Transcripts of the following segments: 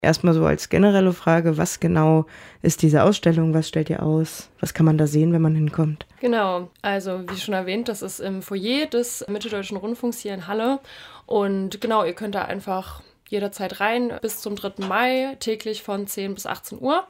Erstmal so als generelle Frage, was genau ist diese Ausstellung, was stellt ihr aus, was kann man da sehen, wenn man hinkommt? Genau, also wie schon erwähnt, das ist im Foyer des Mitteldeutschen Rundfunks hier in Halle und genau, ihr könnt da einfach jederzeit rein bis zum 3. Mai, täglich von 10 bis 18 Uhr.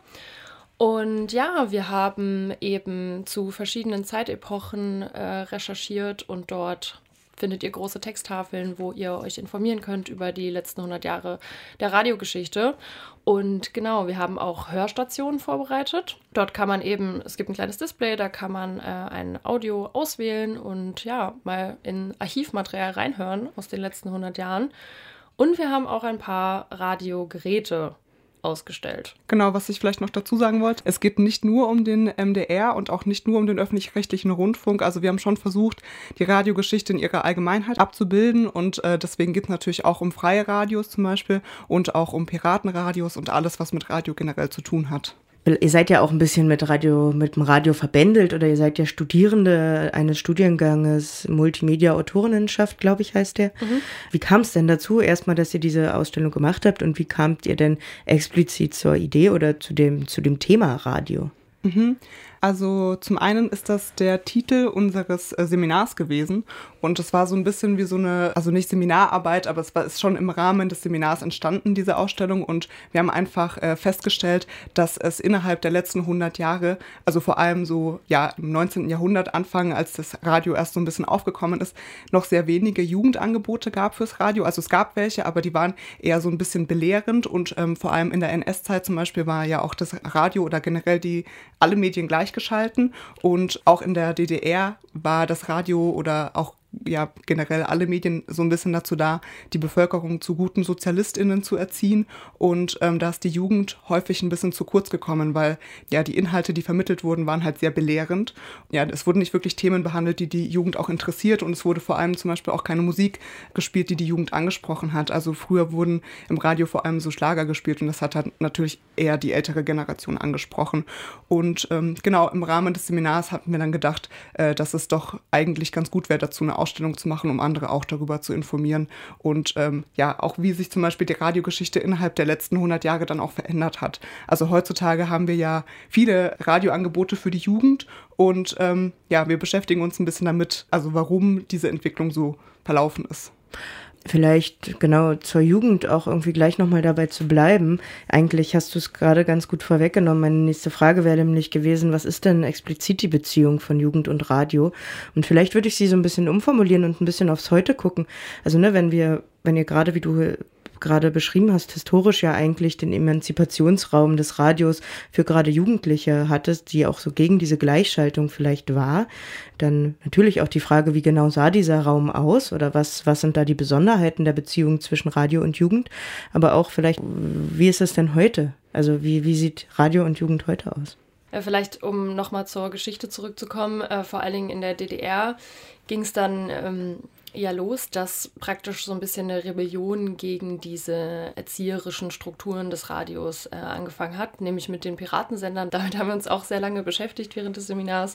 Und ja, wir haben eben zu verschiedenen Zeitepochen recherchiert und dort findet ihr große Texttafeln, wo ihr euch informieren könnt über die letzten 100 Jahre der Radiogeschichte. Und genau, wir haben auch Hörstationen vorbereitet. Dort kann man eben, es gibt ein kleines Display, da kann man ein Audio auswählen und ja, mal in Archivmaterial reinhören aus den letzten 100 Jahren. Und wir haben auch ein paar Radiogeräte ausgestellt. Genau, was ich vielleicht noch dazu sagen wollte, es geht nicht nur um den MDR und auch nicht nur um den öffentlich-rechtlichen Rundfunk. Also wir haben schon versucht, die Radiogeschichte in ihrer Allgemeinheit abzubilden und deswegen geht es natürlich auch um freie Radios zum Beispiel und auch um Piratenradios und alles, was mit Radio generell zu tun hat. Ihr seid ja auch ein bisschen mit dem Radio verbändelt oder ihr seid ja Studierende eines Studienganges Multimedia-Autorinnenschaft, glaube ich, heißt der. Mhm. Wie kam es denn dazu, erstmal, dass ihr diese Ausstellung gemacht habt und wie kamt ihr denn explizit zur Idee oder zu dem Thema Radio? Mhm. Also zum einen ist das der Titel unseres Seminars gewesen und es war so ein bisschen wie so eine, also nicht Seminararbeit, aber ist schon im Rahmen des Seminars entstanden, diese Ausstellung, und wir haben einfach festgestellt, dass es innerhalb der letzten 100 Jahre, also vor allem so ja im 19. Jahrhundert Anfang, als das Radio erst so ein bisschen aufgekommen ist, noch sehr wenige Jugendangebote gab fürs Radio. Also es gab welche, aber die waren eher so ein bisschen belehrend und vor allem in der NS-Zeit zum Beispiel war ja auch das Radio oder generell alle Medien gleichgeschalten und auch in der DDR war das Radio oder auch ja generell alle Medien so ein bisschen dazu da, die Bevölkerung zu guten SozialistInnen zu erziehen und da ist die Jugend häufig ein bisschen zu kurz gekommen, weil ja die Inhalte, die vermittelt wurden, waren halt sehr belehrend. Ja, es wurden nicht wirklich Themen behandelt, die die Jugend auch interessiert und es wurde vor allem zum Beispiel auch keine Musik gespielt, die die Jugend angesprochen hat. Also früher wurden im Radio vor allem so Schlager gespielt und das hat halt natürlich eher die ältere Generation angesprochen. Und genau, im Rahmen des Seminars hatten wir dann gedacht, dass es doch eigentlich ganz gut wäre, dazu eine Ausstellung zu machen, um andere auch darüber zu informieren und ja, auch wie sich zum Beispiel die Radiogeschichte innerhalb der letzten 100 Jahre dann auch verändert hat. Also heutzutage haben wir ja viele Radioangebote für die Jugend und ja, wir beschäftigen uns ein bisschen damit, also warum diese Entwicklung so verlaufen ist. Vielleicht genau zur Jugend auch irgendwie gleich nochmal dabei zu bleiben. Eigentlich hast du es gerade ganz gut vorweggenommen. Meine nächste Frage wäre nämlich gewesen, was ist denn explizit die Beziehung von Jugend und Radio? Und vielleicht würde ich sie so ein bisschen umformulieren und ein bisschen aufs Heute gucken. Also wenn ihr gerade, wie du gerade beschrieben hast, historisch ja eigentlich den Emanzipationsraum des Radios für gerade Jugendliche hattest, die auch so gegen diese Gleichschaltung vielleicht war, dann natürlich auch die Frage, wie genau sah dieser Raum aus oder was sind da die Besonderheiten der Beziehung zwischen Radio und Jugend, aber auch vielleicht, wie ist es denn heute? Also wie sieht Radio und Jugend heute aus? Vielleicht, um nochmal zur Geschichte zurückzukommen, vor allen Dingen in der DDR ging es dann los, dass praktisch so ein bisschen eine Rebellion gegen diese erzieherischen Strukturen des Radios angefangen hat, nämlich mit den Piratensendern. Damit haben wir uns auch sehr lange beschäftigt während des Seminars.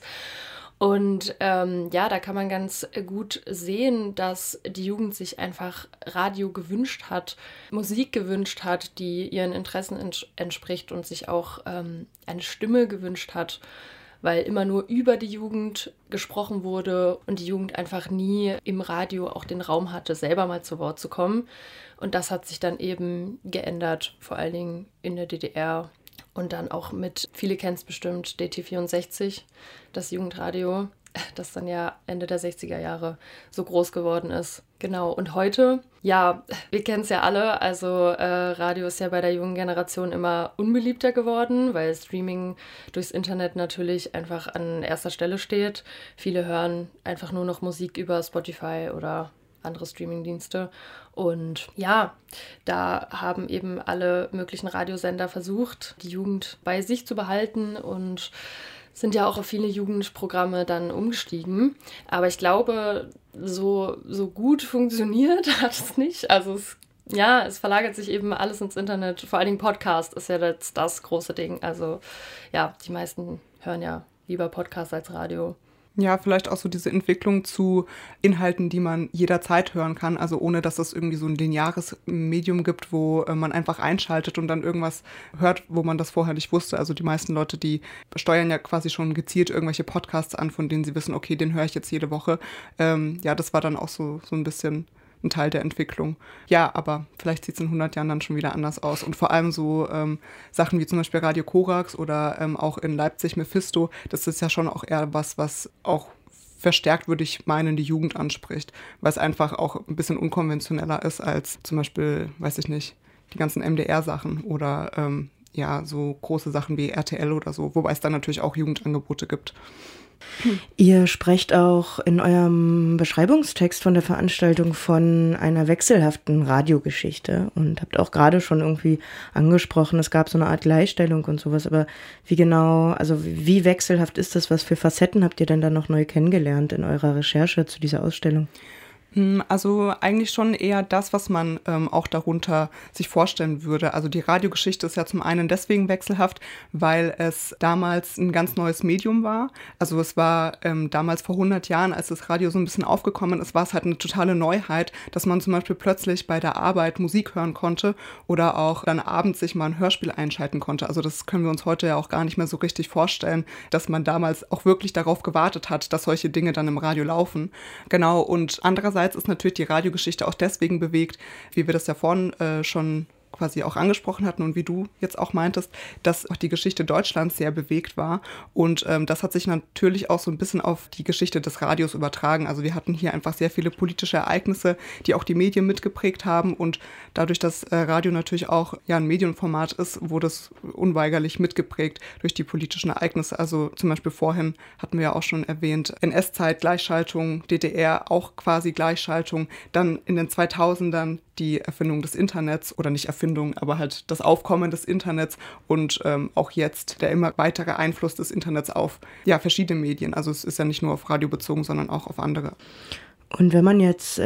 Und da kann man ganz gut sehen, dass die Jugend sich einfach Radio gewünscht hat, Musik gewünscht hat, die ihren Interessen entspricht und sich auch eine Stimme gewünscht hat, weil immer nur über die Jugend gesprochen wurde und die Jugend einfach nie im Radio auch den Raum hatte, selber mal zu Wort zu kommen. Und das hat sich dann eben geändert, vor allen Dingen in der DDR. Und dann auch mit, viele kennen es bestimmt, DT64, das Jugendradio, das dann ja Ende der 60er Jahre so groß geworden ist. Genau, und heute, ja, wir kennen es ja alle, also Radio ist ja bei der jungen Generation immer unbeliebter geworden, weil Streaming durchs Internet natürlich einfach an erster Stelle steht. Viele hören einfach nur noch Musik über Spotify oder andere Streamingdienste. Und ja, da haben eben alle möglichen Radiosender versucht, die Jugend bei sich zu behalten und sind ja auch auf viele Jugendprogramme dann umgestiegen. Aber ich glaube, so gut funktioniert hat es nicht. Also es verlagert sich eben alles ins Internet. Vor allen Dingen Podcast ist ja jetzt das große Ding. Also ja, die meisten hören ja lieber Podcast als Radio. Ja, vielleicht auch so diese Entwicklung zu Inhalten, die man jederzeit hören kann, also ohne, dass es irgendwie so ein lineares Medium gibt, wo man einfach einschaltet und dann irgendwas hört, wo man das vorher nicht wusste. Also die meisten Leute, die steuern ja quasi schon gezielt irgendwelche Podcasts an, von denen sie wissen, okay, den höre ich jetzt jede Woche. Ja, das war dann auch so ein bisschen ein Teil der Entwicklung. Ja, aber vielleicht sieht es in 100 Jahren dann schon wieder anders aus. Und vor allem so Sachen wie zum Beispiel Radio Korax oder auch in Leipzig Mephisto, das ist ja schon auch eher was auch verstärkt, würde ich meinen, die Jugend anspricht, weil es einfach auch ein bisschen unkonventioneller ist als zum Beispiel, weiß ich nicht, die ganzen MDR-Sachen oder ja, so große Sachen wie RTL oder so, wobei es dann natürlich auch Jugendangebote gibt. Ihr sprecht auch in eurem Beschreibungstext von der Veranstaltung von einer wechselhaften Radiogeschichte und habt auch gerade schon irgendwie angesprochen, es gab so eine Art Gleichstellung und sowas, aber wie genau, also wie wechselhaft ist das, was für Facetten habt ihr denn da noch neu kennengelernt in eurer Recherche zu dieser Ausstellung? Also eigentlich schon eher das, was man auch darunter sich vorstellen würde. Also die Radiogeschichte ist ja zum einen deswegen wechselhaft, weil es damals ein ganz neues Medium war. Also es war damals vor 100 Jahren, als das Radio so ein bisschen aufgekommen ist, war es halt eine totale Neuheit, dass man zum Beispiel plötzlich bei der Arbeit Musik hören konnte oder auch dann abends sich mal ein Hörspiel einschalten konnte. Also das können wir uns heute ja auch gar nicht mehr so richtig vorstellen, dass man damals auch wirklich darauf gewartet hat, dass solche Dinge dann im Radio laufen. Genau, und andererseits ist natürlich die Radiogeschichte auch deswegen bewegt, wie wir das ja vorhin schon quasi auch angesprochen hatten und wie du jetzt auch meintest, dass auch die Geschichte Deutschlands sehr bewegt war. Und das hat sich natürlich auch so ein bisschen auf die Geschichte des Radios übertragen. Also wir hatten hier einfach sehr viele politische Ereignisse, die auch die Medien mitgeprägt haben. Und dadurch, dass Radio natürlich auch ja ein Medienformat ist, wurde es unweigerlich mitgeprägt durch die politischen Ereignisse. Also zum Beispiel vorhin hatten wir ja auch schon erwähnt, NS-Zeit, Gleichschaltung, DDR auch quasi Gleichschaltung. Dann in den 2000ern die Erfindung des Internets oder nicht Erfindung, aber halt das Aufkommen des Internets und auch jetzt der immer weitere Einfluss des Internets auf ja, verschiedene Medien. Also es ist ja nicht nur auf Radio bezogen, sondern auch auf andere. Und wenn man jetzt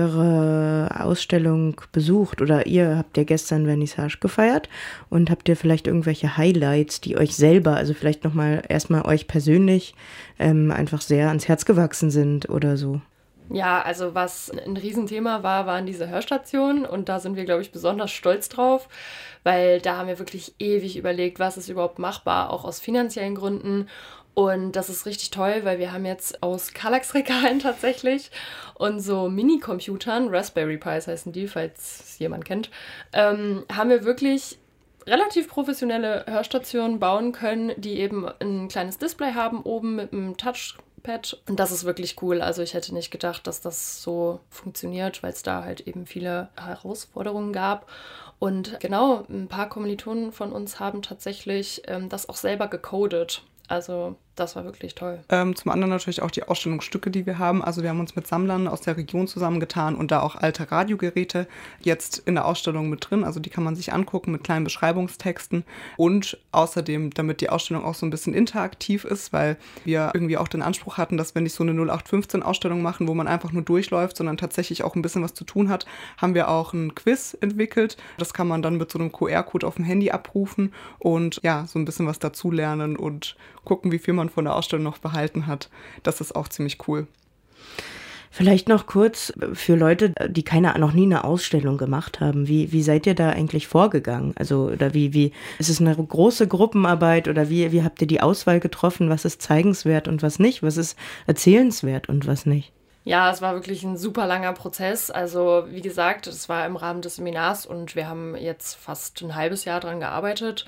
eure Ausstellung besucht oder ihr habt ja gestern Vernissage gefeiert und habt ihr vielleicht irgendwelche Highlights, die euch selber, also vielleicht nochmal erstmal euch persönlich einfach sehr ans Herz gewachsen sind oder so? Ja, also was ein Riesenthema war, waren diese Hörstationen und da sind wir, glaube ich, besonders stolz drauf, weil da haben wir wirklich ewig überlegt, was ist überhaupt machbar, auch aus finanziellen Gründen. Und das ist richtig toll, weil wir haben jetzt aus Kallax-Regalen tatsächlich und so Mini-Computern, Raspberry Pis heißen die, falls es jemand kennt, haben wir wirklich relativ professionelle Hörstationen bauen können, die eben ein kleines Display haben oben mit einem Touchpad. Und das ist wirklich cool. Also ich hätte nicht gedacht, dass das so funktioniert, weil es da halt eben viele Herausforderungen gab. Und genau, ein paar Kommilitonen von uns haben tatsächlich das auch selber gecodet. Also das war wirklich toll. Zum anderen natürlich auch die Ausstellungsstücke, die wir haben. Also wir haben uns mit Sammlern aus der Region zusammengetan und da auch alte Radiogeräte jetzt in der Ausstellung mit drin. Also die kann man sich angucken mit kleinen Beschreibungstexten. Und außerdem, damit die Ausstellung auch so ein bisschen interaktiv ist, weil wir irgendwie auch den Anspruch hatten, dass wir nicht so eine 0815-Ausstellung machen, wo man einfach nur durchläuft, sondern tatsächlich auch ein bisschen was zu tun hat, haben wir auch ein Quiz entwickelt. Das kann man dann mit so einem QR-Code auf dem Handy abrufen und ja, so ein bisschen was dazulernen und gucken, wie viel man von der Ausstellung noch behalten hat. Das ist auch ziemlich cool. Vielleicht noch kurz für Leute, die noch nie eine Ausstellung gemacht haben. Wie seid ihr da eigentlich vorgegangen? Also, oder wie ist es eine große Gruppenarbeit oder wie habt ihr die Auswahl getroffen? Was ist zeigenswert und was nicht? Was ist erzählenswert und was nicht? Ja, es war wirklich ein super langer Prozess. Also, wie gesagt, es war im Rahmen des Seminars und wir haben jetzt fast ein halbes Jahr dran gearbeitet.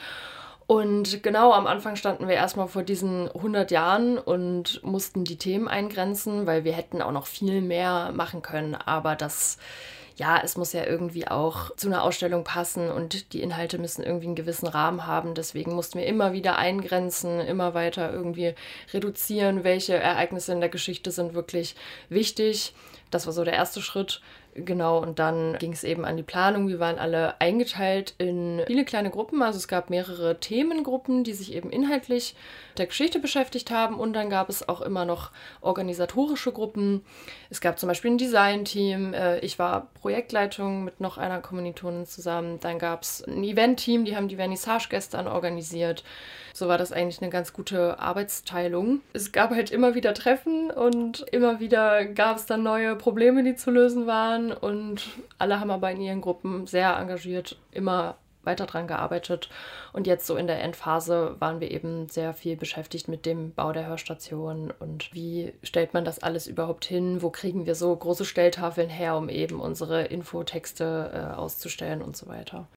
Und genau, am Anfang standen wir erstmal vor diesen 100 Jahren und mussten die Themen eingrenzen, weil wir hätten auch noch viel mehr machen können. Aber es muss ja irgendwie auch zu einer Ausstellung passen und die Inhalte müssen irgendwie einen gewissen Rahmen haben. Deswegen mussten wir immer wieder eingrenzen, immer weiter irgendwie reduzieren, welche Ereignisse in der Geschichte sind wirklich wichtig. Das war so der erste Schritt. Genau, und dann ging es eben an die Planung. Wir waren alle eingeteilt in viele kleine Gruppen. Also es gab mehrere Themengruppen, die sich eben inhaltlich mit der Geschichte beschäftigt haben. Und dann gab es auch immer noch organisatorische Gruppen. Es gab zum Beispiel ein Design-Team. Ich war Projektleitung mit noch einer Kommilitonin zusammen. Dann gab es ein Event-Team, die haben die Vernissage gestern organisiert. So war das eigentlich eine ganz gute Arbeitsteilung. Es gab halt immer wieder Treffen und immer wieder gab es dann neue Probleme, die zu lösen waren. Und alle haben aber in ihren Gruppen sehr engagiert immer weiter dran gearbeitet. Und jetzt so in der Endphase waren wir eben sehr viel beschäftigt mit dem Bau der Hörstation und wie stellt man das alles überhaupt hin? Wo kriegen wir so große Stelltafeln her, um eben unsere Infotexte auszustellen und so weiter.